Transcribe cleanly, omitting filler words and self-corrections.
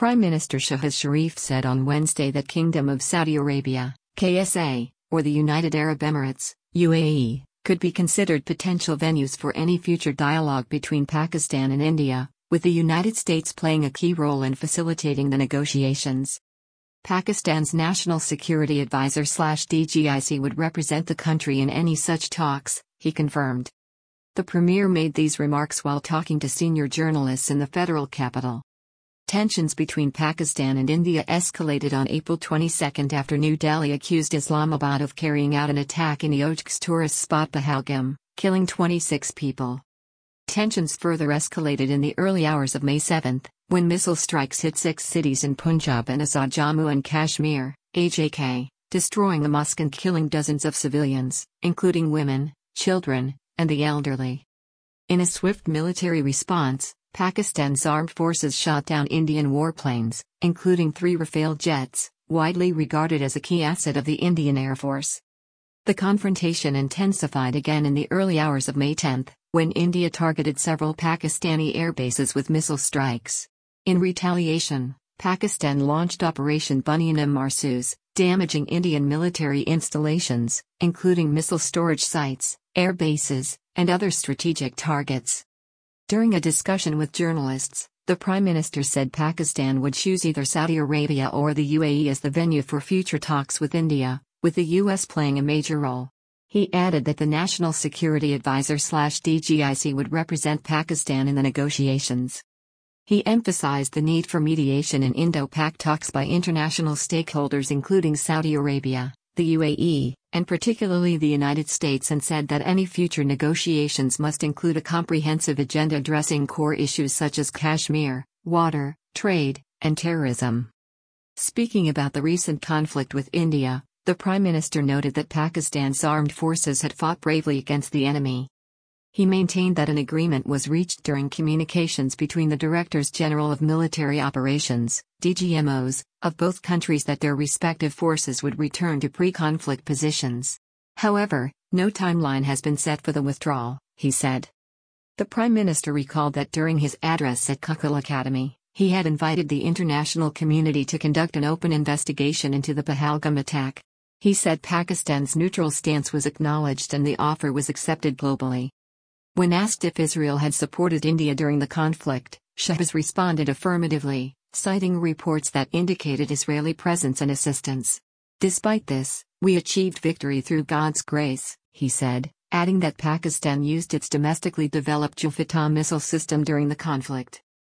Prime Minister Shahbaz Sharif said on Wednesday that Kingdom of Saudi Arabia, KSA, or the United Arab Emirates, UAE, could be considered potential venues for any future dialogue between Pakistan and India, with the United States playing a key role in facilitating the negotiations. Pakistan's National Security Advisor/DGIC would represent the country in any such talks, he confirmed. The premier made these remarks while talking to senior journalists in the federal capital. Tensions between Pakistan and India escalated on April 22 after New Delhi accused Islamabad of carrying out an attack in Oj's tourist spot Pahalgam, killing 26 people. Tensions further escalated in the early hours of May 7, when missile strikes hit 6 cities in Punjab and Azad Jammu and Kashmir, AJK, destroying a mosque and killing dozens of civilians, including women, children, and the elderly. In a swift military response, Pakistan's armed forces shot down Indian warplanes, including 3 Rafale jets, widely regarded as a key asset of the Indian Air Force. The confrontation intensified again in the early hours of May 10, when India targeted several Pakistani air bases with missile strikes. In retaliation, Pakistan launched Operation Bunyan Marsus, damaging Indian military installations, including missile storage sites, air bases, and other strategic targets. During a discussion with journalists, the Prime Minister said Pakistan would choose either Saudi Arabia or the UAE as the venue for future talks with India, with the US playing a major role. He added that the National Security Advisor/DGIC would represent Pakistan in the negotiations. He emphasized the need for mediation in Indo-Pak talks by international stakeholders including Saudi Arabia, the UAE, and particularly the United States, and said that any future negotiations must include a comprehensive agenda addressing core issues such as Kashmir, water, trade, and terrorism. Speaking about the recent conflict with India, the Prime Minister noted that Pakistan's armed forces had fought bravely against the enemy. He maintained that an agreement was reached during communications between the Directors General of Military Operations, DGMOs, of both countries that their respective forces would return to pre-conflict positions. However, no timeline has been set for the withdrawal, he said. The Prime Minister recalled that during his address at Kukul Academy, he had invited the international community to conduct an open investigation into the Pahalgam attack. He said Pakistan's neutral stance was acknowledged and the offer was accepted globally. When asked if Israel had supported India during the conflict, Shahbaz responded affirmatively, citing reports that indicated Israeli presence and assistance. Despite this, we achieved victory through God's grace, he said, adding that Pakistan used its domestically developed Al-Fatah missile system during the conflict.